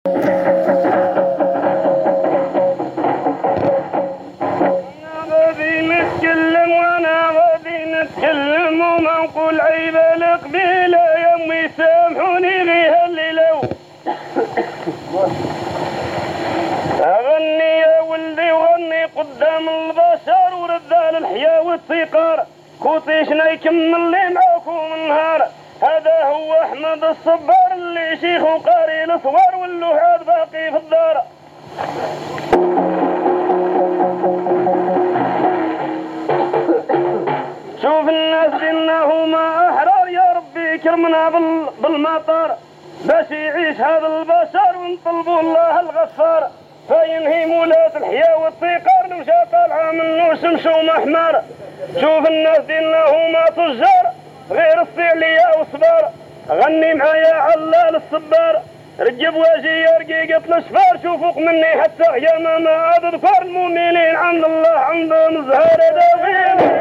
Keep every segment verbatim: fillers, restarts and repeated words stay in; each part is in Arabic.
نتكلم وما نقول عيب القبيلة يا امي سامحوني غيها اللي لو اغني يا ولدي وغني قدام البشر ورد الحياة والثقار كوطيشنا يكمل لي معاكم النهار. هذا هو احمد الصبار اللي شيخ وقاري الصور واللوحات باقي في الدار. شوف الناس إنهما أحرار يا ربي كرمنا بالمطار باش يعيش هذا البشر ونطلبوا الله الغفار فينهي مولات الحياة والثقار نمشى طالعة منو شمس ومحمار. شوف الناس إنهما تجار غير الصيلية وصبار غني معايا علال الصبار رجب واجي رقيقة الاشفار شوفوك مني حتى يا ماما اذكر المؤمنين عند الله عندهم زهر داوين.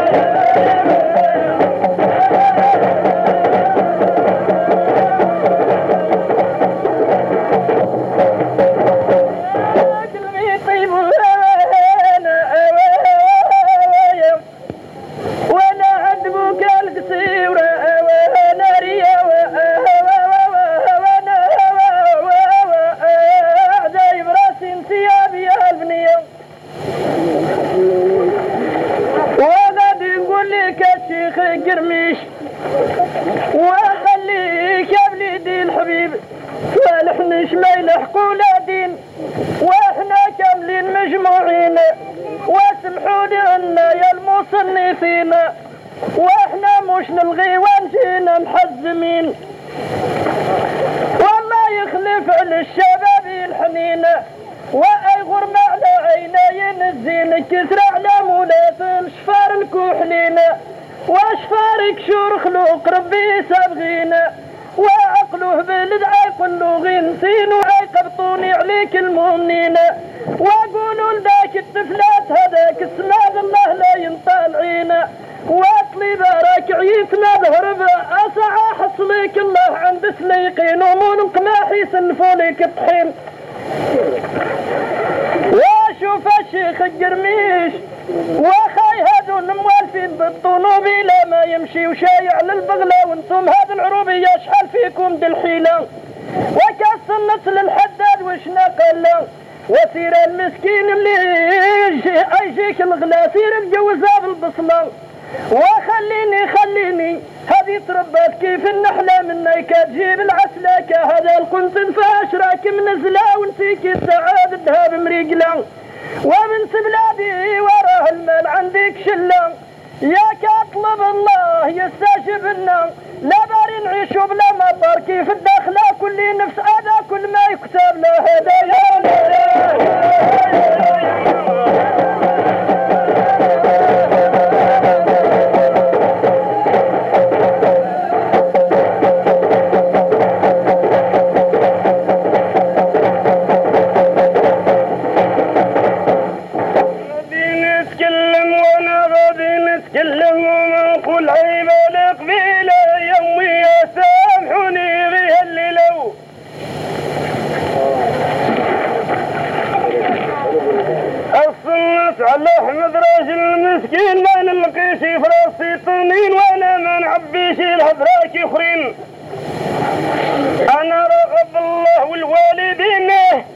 وخليك يا بليدي الحبيب فالحنش ما يلحقوا لا دين واحنا كاملين مجموعين واسمحوا لنا يا المصنفين واحنا مش نلغي ونجينا محزمين والله يخلف على الشباب الحنين واي غرمة على عيني الزين كسر على مولات الشفار الكحلين واشفارك شور خلوق ربي سابغينا وعقله بالدعاء كله غنسين وعيقبطوني عليك المؤمنين واقولوا لذاك الطفلات هذاك السماد الله لا ينطالعينا واطلي بارك عيتنا ظهر اسعى حصليك الله عند سليقين ومون قماحي سنفوليك الطحين. واشوف الشيخ القرميش وخاي هذون موالفين بالطنوبي لا ما يمشي وشايع للبغلة وانتم هذا العروبية شحال فيكم دي الحيلة وكاس النسل الحداد وش نقل وسير المسكين اللي يجيك الغلا سير الجوزها بالبصلة وخليني خليني هذه تربت كيف النحلة منك تجيب العسلكة هذا القنصل فاشراك منزلة وانتيك السعادة دهاب مريقلة وبنت بلادي وراه المال عندك شلة ياك اطلب الله يستجب لنا لا باري نعيشوا بلا مطر كيف الداخلة كل نفس هذا كل ما يكتب له هدايا. نتكلم وما نقول عيب القبيلة يا امي سامحوني غيها اللي لو الصنت على احمد راجل مسكين ما نلقيش في راسي طنين وانا ما نعبيش الهدراك اخرين. انا رغب الله والوالدين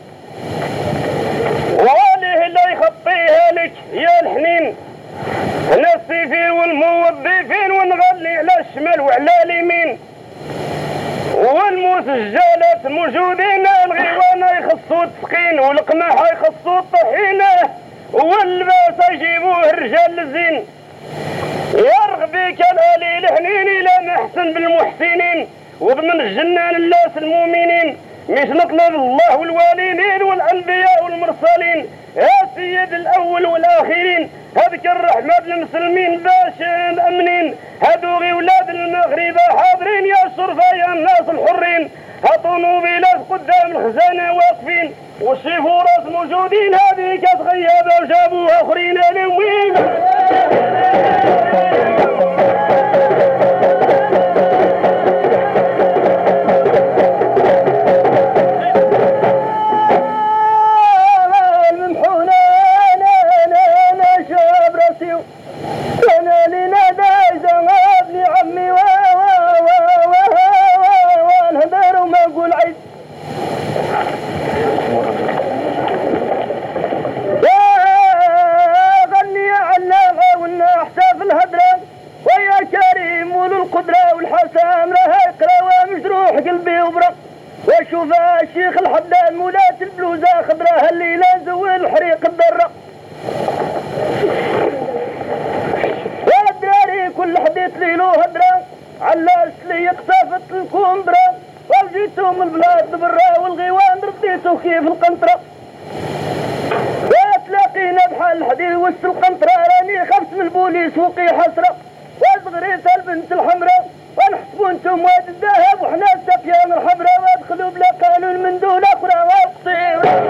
وواليه لا يخطيها لك يا الحنين السيفين والموظفين ونغلي على الشمال وعلى اليمين والمسجلات موجودين الغيوانة يخصوا التسقين والقماحة يخصوا الطحينة واللباس يجيبوه الرجال الزين يرغبك الالي الحنين الى محسن بالمحسنين وضمن الجنان الناس المؤمنين مش نطلب الله والوالدين والانبياء والمرسلين يا سيد الاول والاخرين هذيك الرحمة للمسلمين باش الامنين هادو غي ولاد المغرب حاضرين يا الشرفة يا الناس الحرين هطونوا بلاد قدام الخزانة واقفين والشيفورات موجودين هذيك غيابة وجابوها اخرين لوين. الشيخ الحداد مولات البلوزة خضراها الليلة زوين الحريق الدرة يا الدراري كل حديث ليلو هدرة علاش لي اقتفت الكوندرة وجيتهم البلاد برا والغيوان رديتو كيف القنطرة تلاقينا بحال الحديد وسط القنطرة راني خفت من البوليس وقي حسرة وصغريت البنت الحمراء ونحسبوا انتم واد الذهب وحنا السفيان الحمراء وادخلوا بلا قانون من دون اخرى وقصير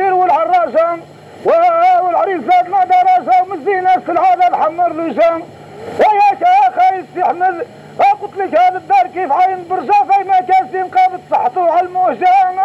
والعريس زاد ما دراسة ومزينة السلعة الحمر لسان ويا شيخ يستحمل قلت لك هذا الدار كيف عين برزافة ما كاسين قابت صحته على الموجان.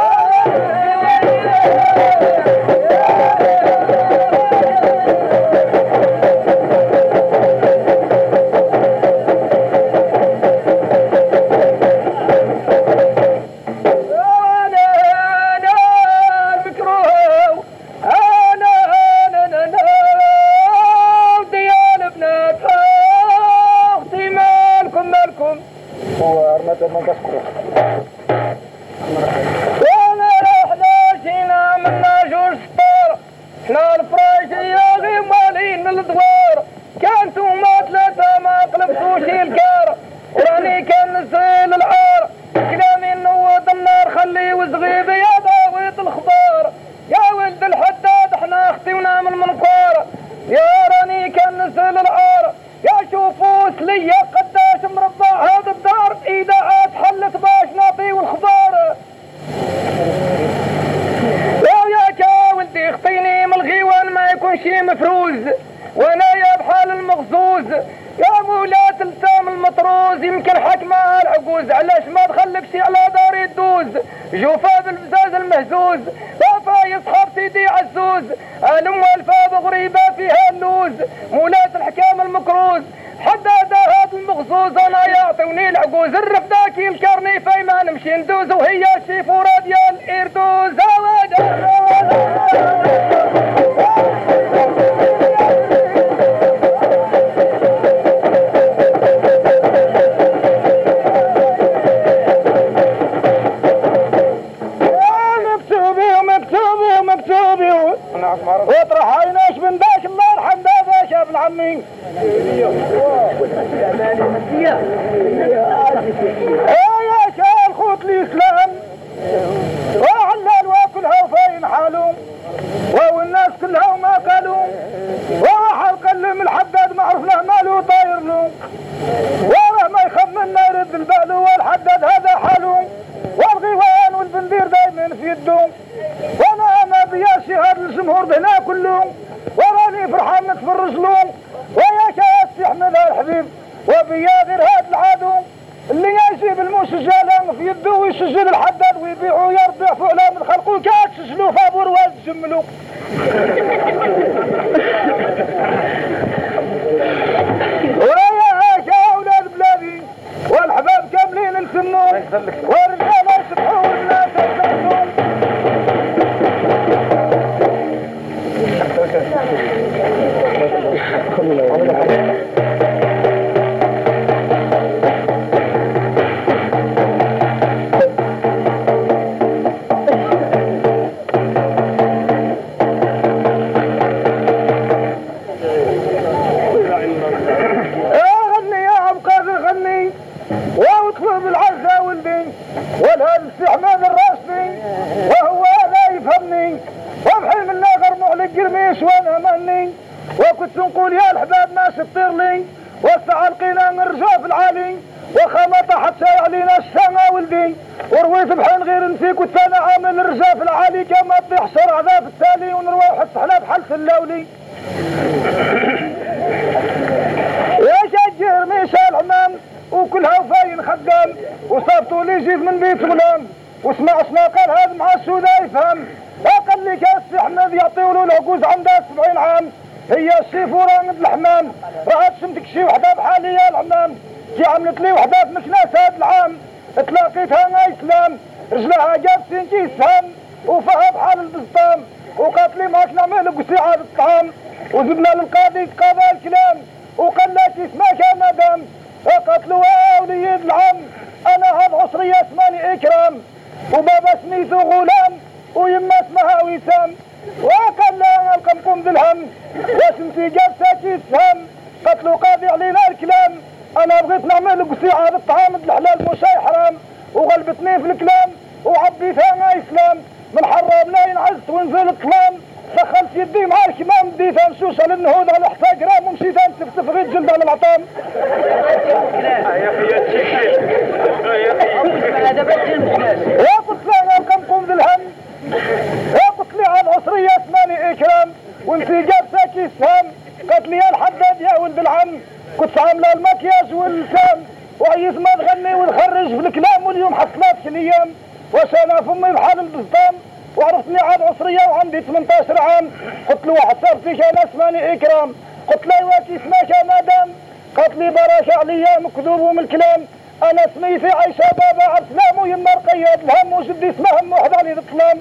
ونغني ونخرج في الكلام واليوم حصلات في الايام واش انا فمي بحال البزطام وعرفتني عاد عصريه وعندي ثمنطاش عام. قلت له واحد صاحبي كان اسماني اكرام قلت له واش اسمك يا مدام قالت لي براشا عليا مكذوب من الكلام انا سميتي عايشه بابا عبد السلام ويما رقيه الهم وجدي اسمها ام واحد علي الطلام.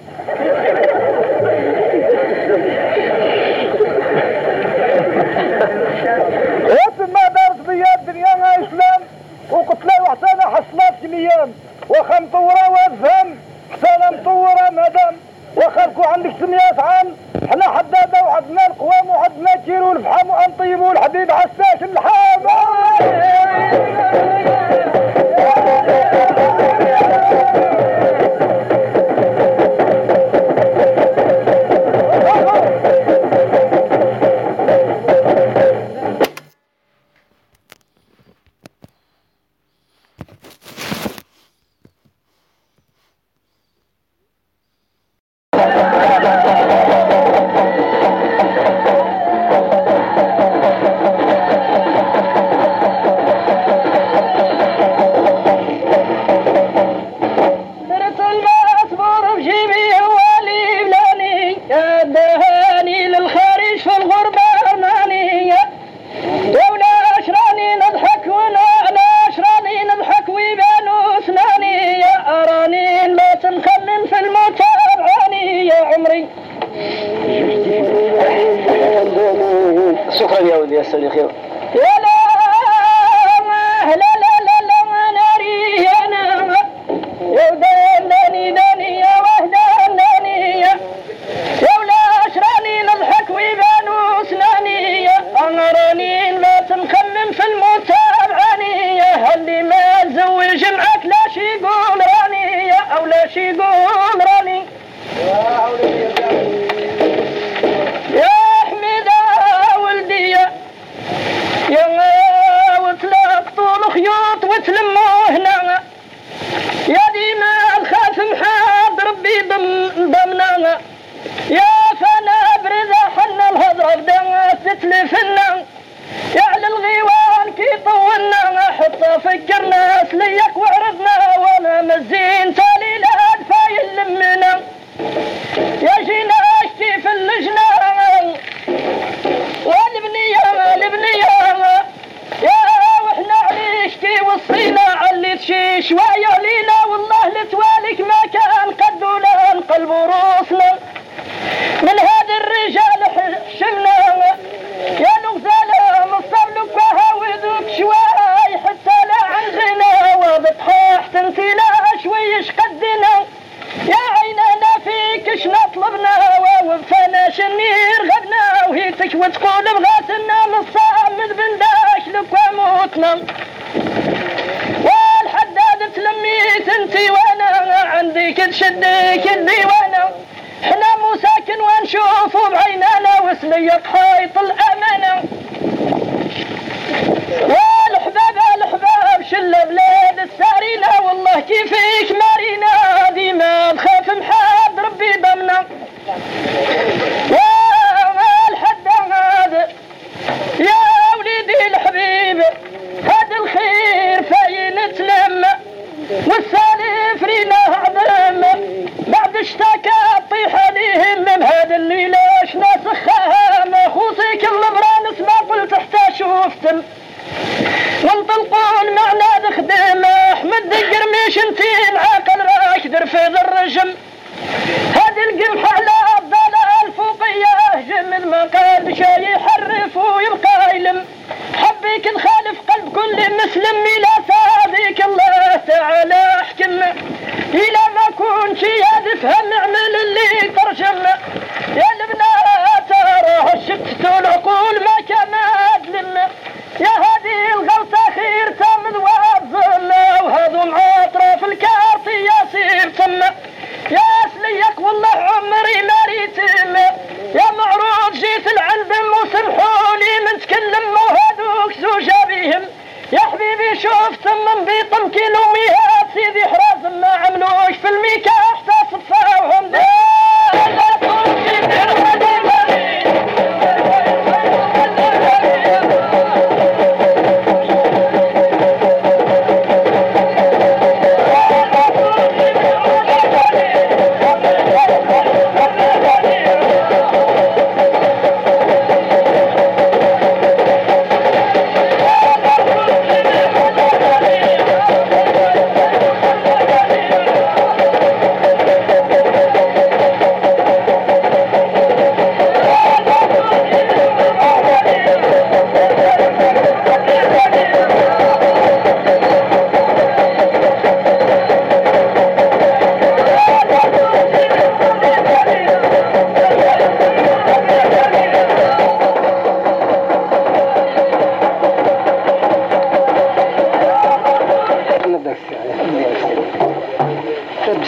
وتما دارت بيا الدنيا مع اسلام وقلت له حتى انا حصلات في الايام واخا مطوره وافهم حتى انا مطوره مدام واخا عندك سميات عام حنا حداده وعندنا القوام وعندنا كيلو الفحم وانطيبوا الحبيب عساس اللحام.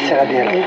السيرة ديالك.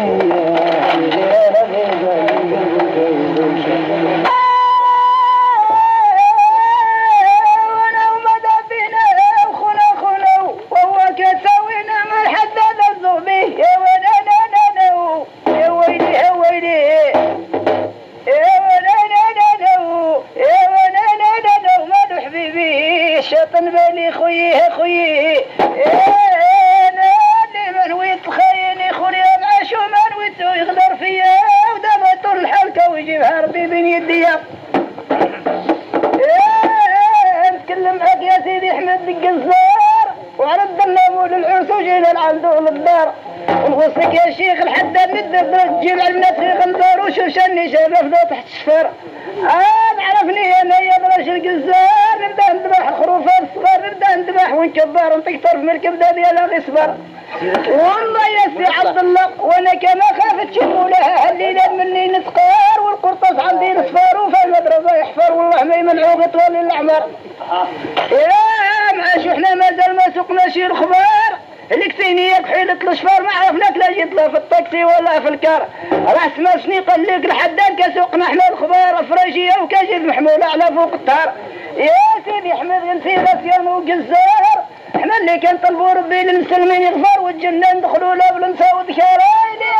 والله يا سي عبد الله وانا كما خافت شمولها هالليله مني نسقار والقرطاس عندي نصفار وفي المدرسه يحفر والله ما يمنعوا بطول الاعمار. يا معاش احنا مازال ما سقناش الخبار الكتينيك حيلة الشفار ما عرفناك لا جيت لا في الطاكسي ولا في الكار راس ما شني قال لك الحداد كسوقنا احنا الخبار فراشيه وكاجد محموله على فوق الدار. يا سيدي احمد نسيرك يا مجزار احنا اللي كان طلبوا ربي للمسلمين يغفر والجنان دخلوا له بلنسا وذكرايلي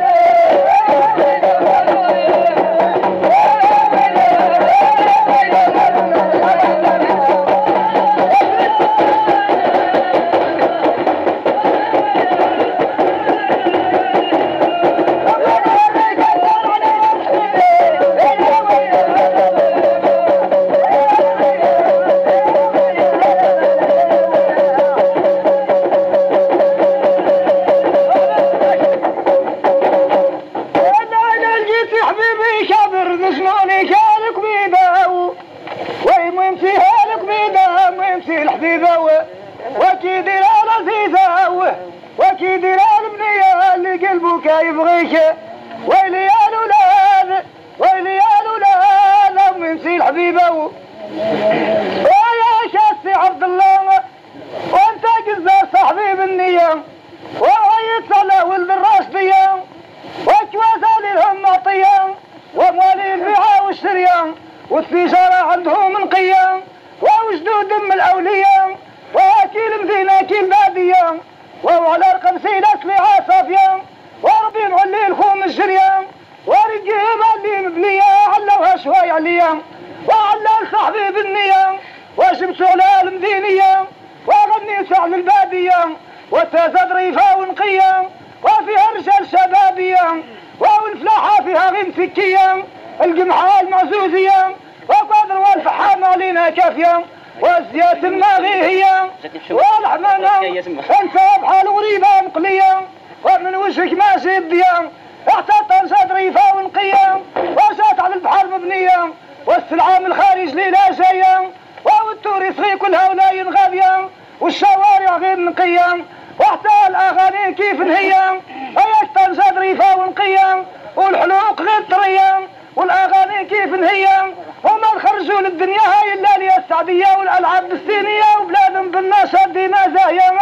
يبغيك ويلي يا الولاد ويلي يا الولاد من سي الحبيبه ويا شاسي عبد الله وانت جزار صاحبي بالنيه وعيت على ولد الراشديه وكواسالي لهم معطيه واموالي البيعه والشريه والتجاره عندهم نقيه ووجدوا دم الاولياء واكيل مدينه كيل باديه وعلى الخمسين اسلحه صافيه وربي نولي الخوم الجريان ورجيب اللي مبنية علوها شوي عليا وعلى صاحبي بالنية وجبت على المدينية وغنيت على البادية وتزاد ريفة ونقية وفيها رجال شبابية والفلاحة فيها غيم سكية الجمحة المعزوزية وقدر والفحام علينا كافية والزيات الماغيهية والحمامة انت بحال وريبة مقلية ومن وجهك ماشي الضيام احتطن صدري فا ونقيا وجات على البحر مبنية والسلعة من الخارج ليلة جاية والتوريس غي كلها ولاين غابية والشوارع غير نقية وحتى الأغاني كيف نهية ويحتطن صدري فا ونقيا والحلوق غير طرية والأغاني كيف نهية وما نخرجوا للدنيا هاي إلا لي السعدية والألعاب الصينية وبلادهم بالناس ديما زاهية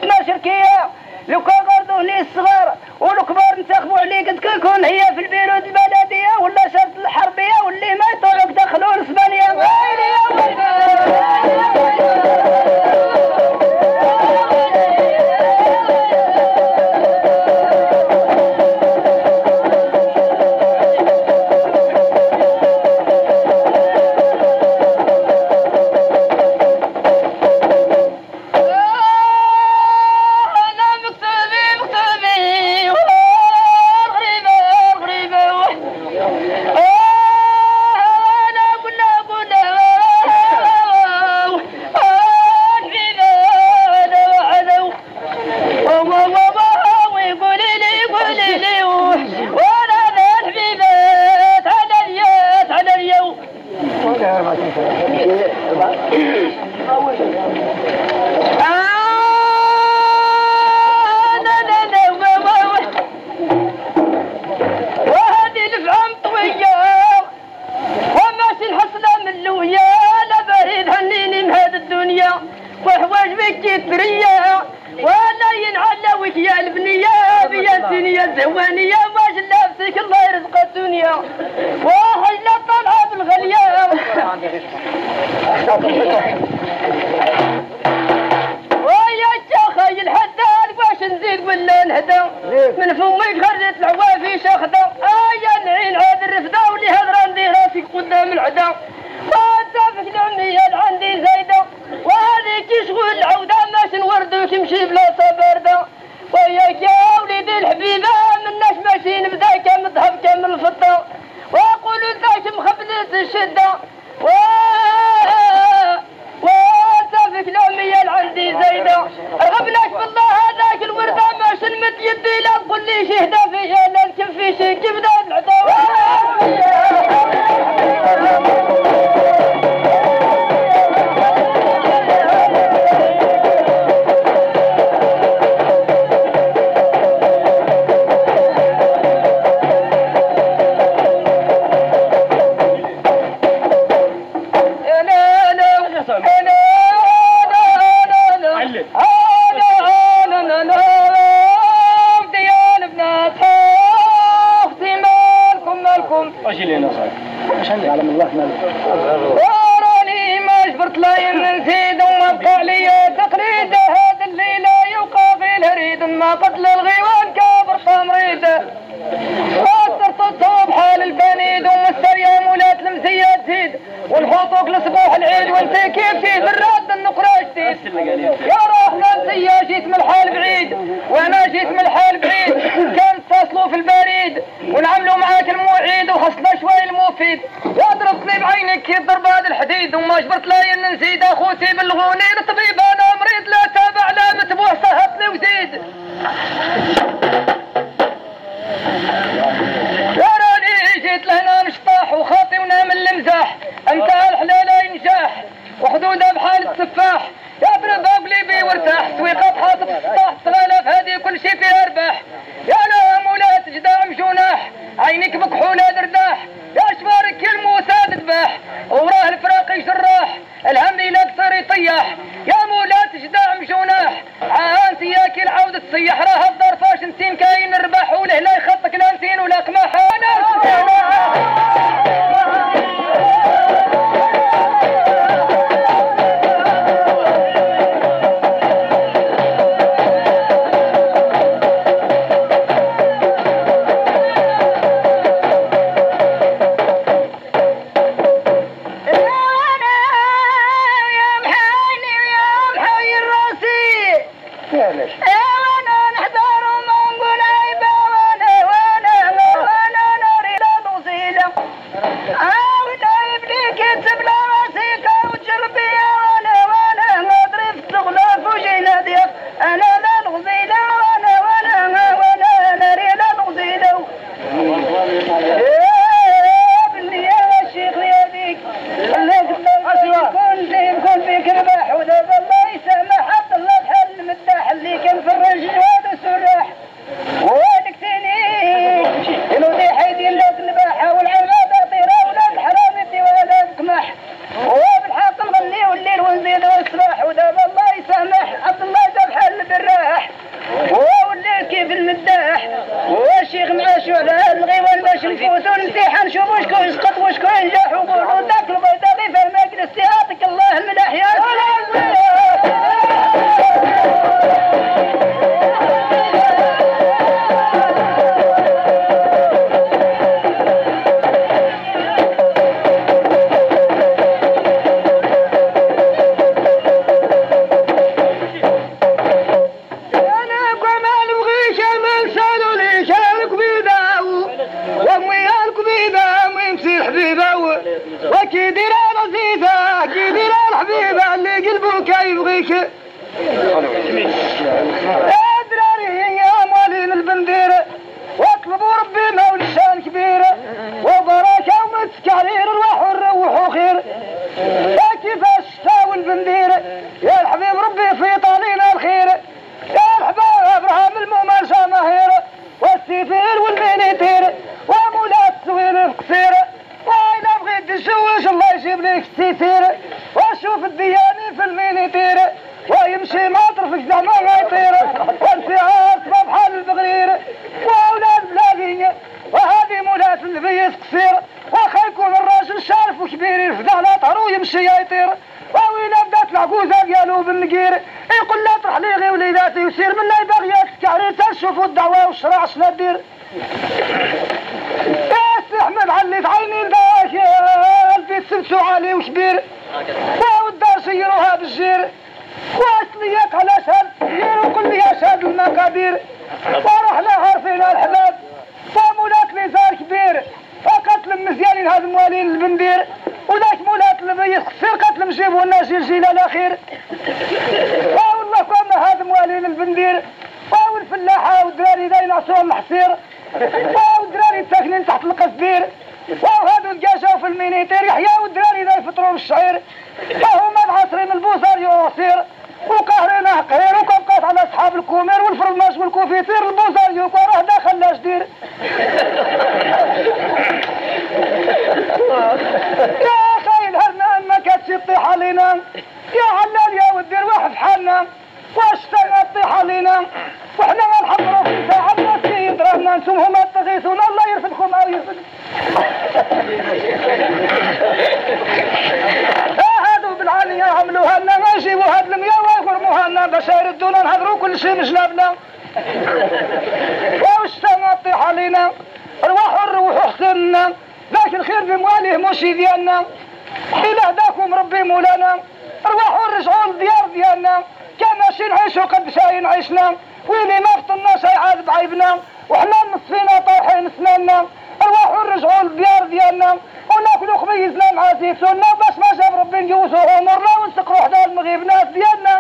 لو كان غردوني الصغار والكبار نتاخبوا عليك تكون هي في البيرود جواني يا واش لابسك الله يرزق الدنيا واحد لا طالعه بالغليان ويا الشيخ الحداد واش نزيد ولا نهدى من فمك خرجت العوافي شخدة ايا نعين عاد الرفدة واللي هضره ندير راسك قدام العدا واتفق العمية عندي زايدة وهذيك شغل العودة ماش نوردو تمشي بلاصة باردة وياك يا وليدي الحبيبة مناش ماشي نبدا كم الذهب كم الفضة ويقولوا ذاك مخبلة الشدة و واتفق العمية عندي زايدة رغبناك بالله هذاك الوردة ماش نمد يدي لا تقول لي شهدة فيا لا نكف في شي كبدة العداوة وراني ما جبرت لا نزيد وما بقى عليا تقليد هذا الليله يوقع في الهريد ما قتل الغيوان كابر طمريد وصرت بحال البنيد ومستريا مولات المزيه تزيد والحطوك لصبوح العيد وانت كيف جيت بالراد النقره جديد يا رحمن زيا جيت من الحال بعيد وانا جيت من الحال بعيد كان تصلوا في البريد ونعملوا معاك الموعيد وخصنا شوي المفيد يا ضربتني بعينك كيف ضرب هذا الحديد وما جبرت لا نزيد اخوتي بالغوني الطبيب انا مريض لا تابع لا متبوع صهتني وزيد يا راني جيت لهنا نشطاح وخاطي ونام المزاح انت الحلال ينجاح وحدودها بحال السفاح يا ضرب قلبي وارتاح سويقات حاطط السطاح تغالف هذه كل شي فيها رباح يا لا مولاة جداع مجوناح عينك بكحولة درداح يا شفارك الموسى تذبح وراه الفراقي جراح الهم لك صار يطيح يا مولاة جداع مجوناح عانت ياكي العودة تصيح راه الدار فاش نتين كاين الرباح وله لا يخطك لا نتين ولا قماح الهوى والشراع شنا دير يا احمد عليت عيني الباشا في سمسو عالي وكبير والدار سيروها بالجير واسليك على شهد سير وقل لي يا شهد المقادير ورحنا عارفين الحباب ومولاك لي زار كبير فقتل المزيانين هذا موالين البندير ولاش مولات اللي يخسر قتل مجيبوا الناس الجيل الاخير والله كنا هذا موالين البندير والفلاحه والدراري داين عصوهم الحصير والدراري ساكنين تحت القصدير وهادو الجاشوا في المينيتير يحيا والدراري دا يفطروا بالشعير وهما العصري من البوصار يوصير وقهرنا قهير وكبقات على اصحاب الكومير والفرماش والكوفيتير البوصار يوكو راه داخل لاش دير يا خاي الهرنا ما كاتش تطيح علينا يا علال يا ودي روح في حالنا واش تطيح علينا وحنا غنحضروا في ساعه الناس يضربنا انتم هما تغيثونا الله يرفدكم او يرفد هادو بالعالية عملوها لنا ما يجيبوا هاد المياه ويغرموها لنا باش يردونا نهضروا كل شيء من جنابنا واش تطيح علينا رواحوا نروحوا حسننا لكن خير بمواليه موشي ديالنا إلى هداكم ربي مولانا رواحوا نرجعوا للديار ديالنا كان ماشي نعيشوا قد شاين عيشنا ويلي ما فطناش يعاد بعيبنا وحنا نصفينا طايحين سناننا رواحوا نرجعوا للديار ديالنا وناكلوا خبيزنا مع زيتوننا باش ما جاب ربي نجوزوا امورنا ونسقروا حدا المغيب ناس ديالنا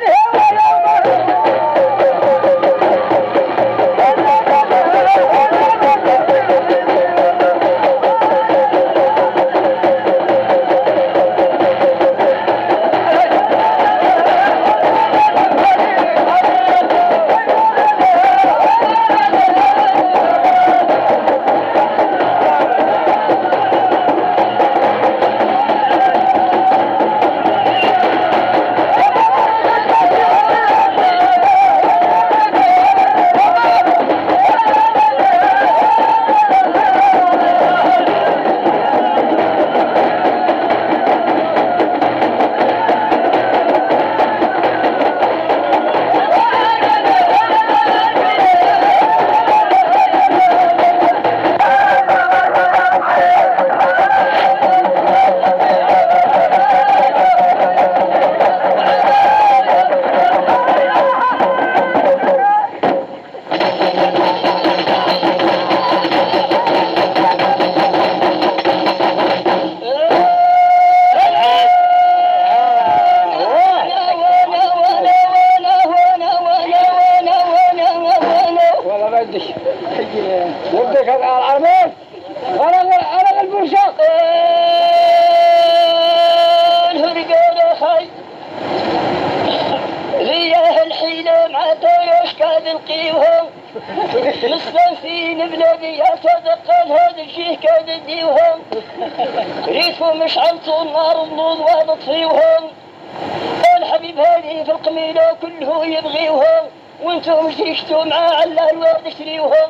مستنسين بلادي يتدقل هذا الشيء كاد يديوهم ريتهم شعلتوا النار النوض وهذا طفيوهم الحبيب هذه في القميلة كله يبغيوهم وانتم شتيشتوا مع على الواد تشريوهم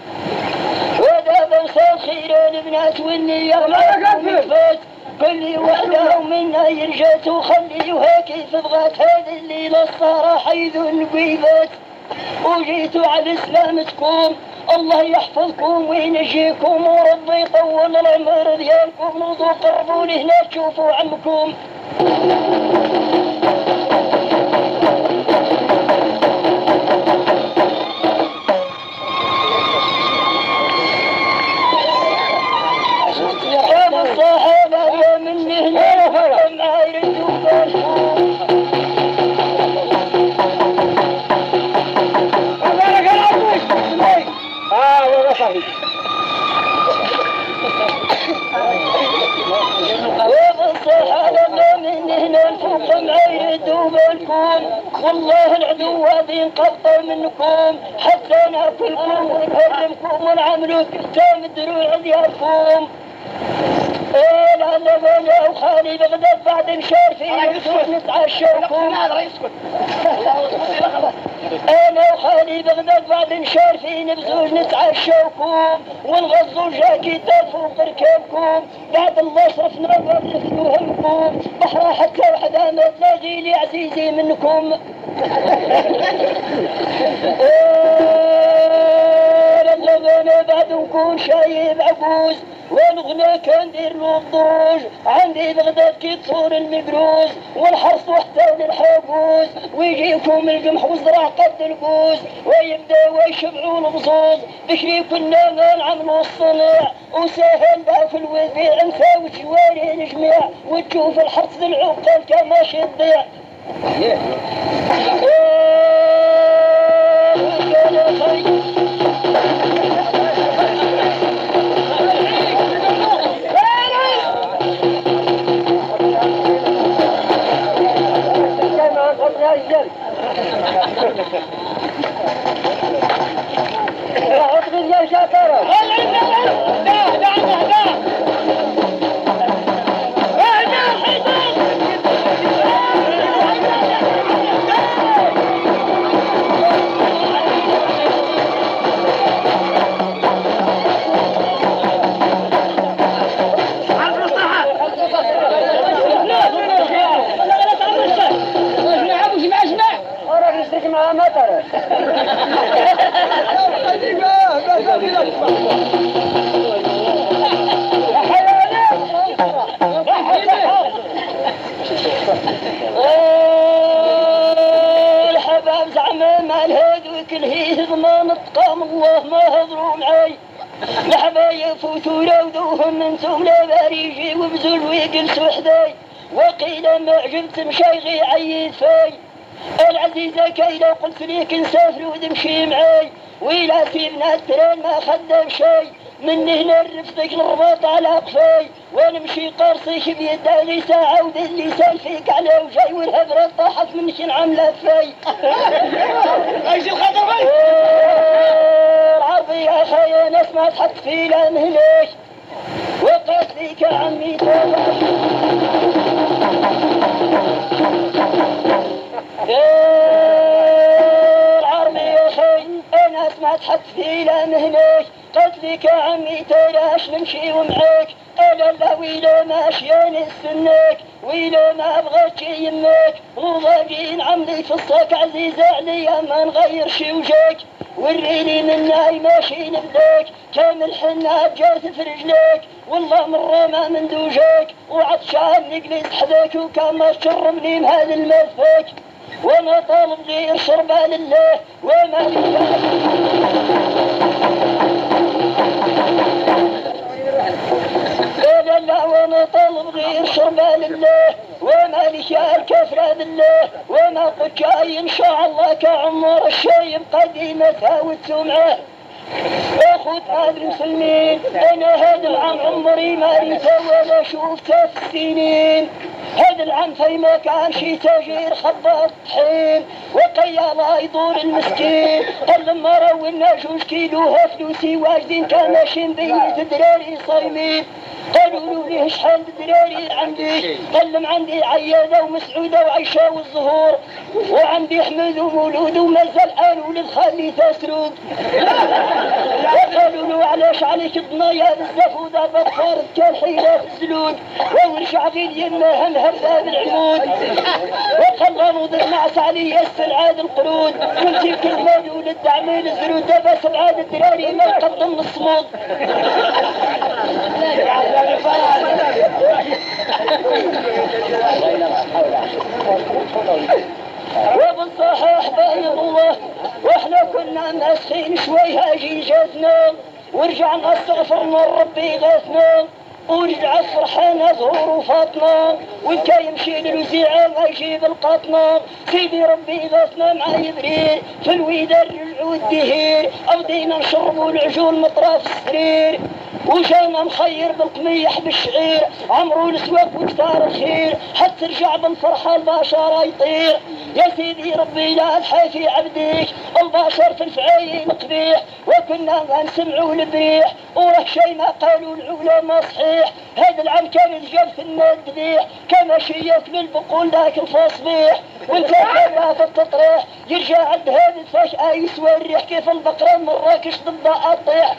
ودابا صار خيران البنات والنية معكم فات كل وحدة منا يرجات وخليوها كيف بغات هذه الليلة الصراحة يذو القيبات وجيتوا على سلامتكم الله يحفظكم وينجيكم وربي يطول العمر ديالكم نوضوا قربوا لهنا تشوفوا عمكم يا الصحابة يا من هنا ما يردوا بالكم والصحابة ما من هنا الفوق معيدوا بالكم والله العدو هذه انقبضوا منكم حتى ناكلكم ونهرمكم ونعملوا كتام الدروع ديالكم ايه لأن انا وخالي بغداد بعد نشار فيه نفوس نتعشوكم انا وخالي بغداد بعد نشار فيه نبزوج نتعشوكم ونغزو جاكيتات فوق ركابكم بعد الله صرفنا ونخلو همكم بحرا حتى وحدة ما تلاقي لي عزيزي منكم يكون شايب عجوز والغنى كان دير له الضروج عندي بغداد كي تصور المقروز والحرص وحتى للحبوز ويجيكم القمح وزرع قد الجوز ويبدا ويشبعوا البصوص بكري كنا ما نعملوا الصنيع وسهل ذاك الوذيع نساوي جواري الجميع وتشوف الحرص للعقل كما شضيع الحباب زعما مع الهدوء كلهيه ما نتقام الله ما هضروا معاي الحبايب فوتوا لودوهم انتم لا باريجي وبزول ويجلسوا حداي وقيل ما عجبت مشايغي عيد فاي العزيزة كيلا قلت ليك نسافر وتمشي معاي ويلا سيبنا التران ما خدم شي من هنا رفدك الرباط على قفاي ونمشي قرصيك بيداني ساعة ودي اللسان فيك على وجاي والهبرة طاحت منك نعملها فاي ايش الخطر بي العربي يا خايا ناس ما تحط في لا مهناش وقت ليك عمي توضح العربي يا خاي ناس ما تحط في لا مهناش قتلك يا عمي تلاش نمشي ومعاك انا لا ويلا ماشيان نستناك ويلا ما بغيت يماك وضاقين عملي في الصاك عزيزة عليا ما نغير شي وجاك وريني مناي ماشي نبداك كامل حنات جات في رجليك والله مرة ما من دوجاك وعطشان نجلس حذاك وكان ما تشربني بهذا المفاك وانا طالب غير شربة لله وما لله لا لا وانا طالب غير شربة لله وما لي الكفرة بالله وما قلت ان شاء الله كعمر الشايب قديمتها والسمعة اخوت هاد المسلمين انا هذا العام عمري ما ريته ولا شوفته في السنين هذا العام في ما كان شي تاجير خبط طحين وقيا يدور المسكين قال لما رونا جوج كيلوها فلوسي واجدين كان ماشيين بيت دراري صايمين قالوا له ليه شحال دراري عندي قال لهم عندي عياده ومسعوده وعيشه والزهور وعندي حمد ومولود ومازال قالوا ولد خالي تسرود وقالوا له علاش عليك الضنايا بزاف ودابا تفارض كان حيله في الزلود ونرجع غير يما هنهرها بالعمود وقال نوضر نعس علي السلعاد القرود كنت كلمه ولد عميل الزلود دابا سبعاد الدراري ما يقدم الصمود وبالصحيح باين الله واحنا كنا ماسخين شوي هاجي جاتنا ورجعنا استغفرنا ربي غاثنا ورجع فرحانة ظهور وفاطمة وكا يمشي للوزيعة ما يجيب القاطنة سيدي ربي غاثنا مع يبرير في الويدر العود دهير أو دينا نشربوا العجول مطراف السرير وجانا مخير بالقميح بالشعير عمرو السواق وكتار الخير حتى رجع بالفرحة البشر يطير يا سيدي ربي لا تحافي عبدك البشر في الفعاين قبيح وكنا ما نسمعوا البريح وراه شي ما قالوا العلماء صحيح هذا العام كان الجاب في الناد ذبيح كما شيك للبقول ذاك الفصبيح وانت كما في التطريح يرجع عند هذا الفجأة يسوى الريح كيف البقرة من مراكش ضدها تطيح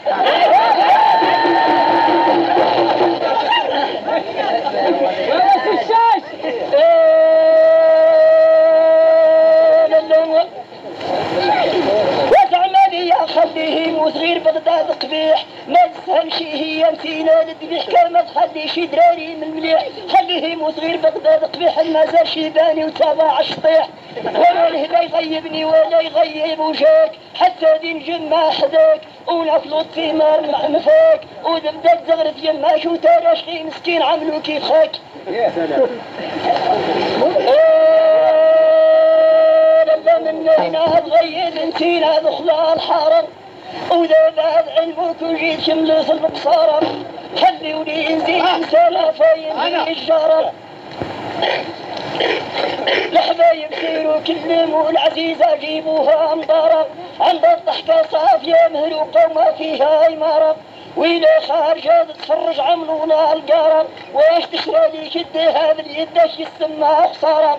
خليه يموت غير بغداد قبيح ما تسهمش هي مسينا للذبيح كما تخليش دراري من المليح خليه يموت غير بغداد قبيح المازال شيباني وتابع الشطيح ولا الهدى يغيبني ولا يغيب وجهك حتى دين جمع حداك وناكلو الثمار مع مفاك ودبدا تزغرت يما شو ترى شقي مسكين عملو كيف خاك يا سلام لما من هنا تغيب انتينا دخلا الحرم وذا بعد علمك وجيت شملوس البصارة خليوني نزيد سلا فاين الجارة الحبايب سيروا كلموا العزيزة جيبوها انضارة عند الضحكة صافية مهلوقة وما فيها إمارة وإلى خارجة تتفرج عملونا القارة واش تشرى لي شدها باليد اش يسمى خسارة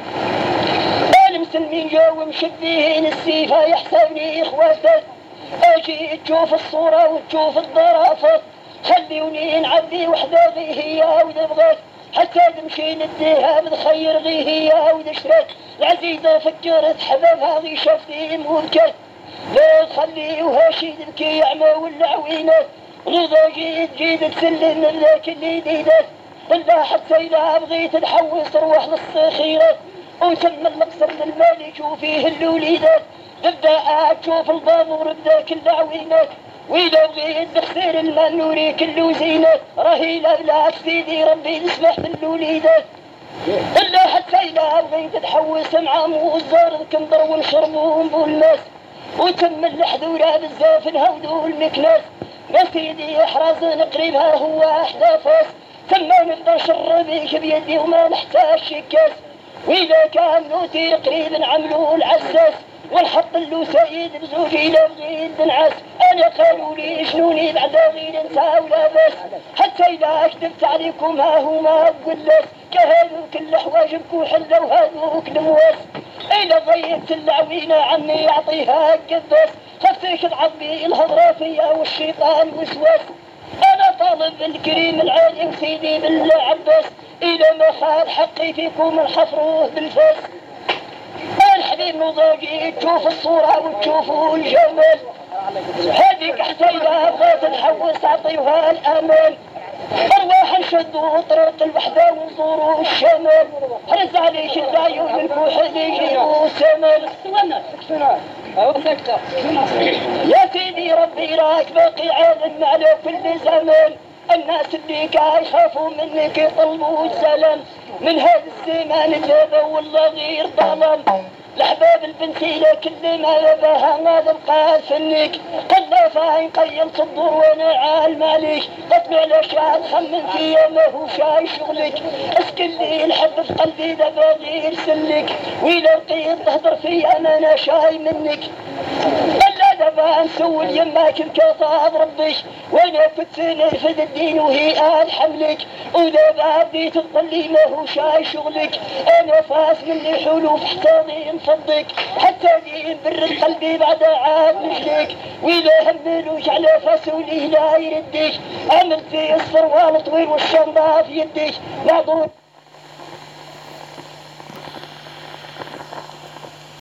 المسلمين جاو مشبهين السيفة يحسبني إخواتك اجي تشوف الصورة وتشوف الظرافات خليوني نعبي وحدة غي هي وإذا بغيت حتى تمشي نديها بتخير غي هي وإذا شريت العزيزة فكرت حبابها غي شافتي مبكر لا تخليوها شي تبكي يعمى ولا عوينات غيظة جيت جيت تسلم بذاك اللي ديدات بالله حتى إذا بغيت نحوس روح للصخيرات وتم المقصر للمال يشوفيه الوليدات تبدا تشوف البابور بذاك العوينات وإذا بغيت تخسر المال نوري كله زينات راهي لا لا سيدي ربي يسمح بالوليدات إلا حتى إذا بغيت تحوس مع موزار الكندر ونشربوهم بالماس وتم الحذورة بزاف الهودو المكناس يا سيدي احرز قريبها هو احداثاس تم نبدا نشربيك بيدي وما نحتاج شكاس وإذا كان نوتي قريب عملوا العساس ونحط له سيد بزوجي لا بغيت نعاس انا قالوا لي شنوني بعد غير نسى ولا بس حتى اذا كذبت عليكم ها هما قلاس كهذوك الحواجبك وحله وهذوك المواس اذا ضيبت العوينه عني يعطيها قداس خفتك تعبي الهضره فيا والشيطان وسواس انا طالب الكريم العالي وسيدي بالعباس إذا ما خال حقي فيكم الحفروه بالفاس الحبيب نضاجي تشوف الصورة وتشوفوا الجمال هذيك حتى إذا بغيت نحوس أعطيوها الأمان أرواح نشدوا طريق الوحدة ونزوروا الشمال حرز عليك العيون الكحل يجيبوا السمال يا سيدي ربي راك باقي عالم على كل زمان الناس اللي كاع يخافوا منك يطلبوا السلام من هذا الزمان الذهب والله غير ظلام الأحباب البنتيلة كل ما يباها ما تبقى فنك قد فاين قيلت الدور وانا عال مالك قطمع الاشياء تخمن فيا ما هو شاي شغلك اسكن لي الحب في قلبي دابا غير سلك وإذا لقيت تهضر فيا ما انا شاي منك الا دابا نسول يماك بكفاض ربك وانا كنت نرفد الدين وهي آل حملك ودابا بديت تقلي ما هو شاي شغلك انا فاس مني حلوف حسابي نفضك حتى دين برد قلبي بعد عاد مجلك وإذا هملوش على فاسولي لا يردك عملت اصفر والطويل والشنطة في يدك ناظور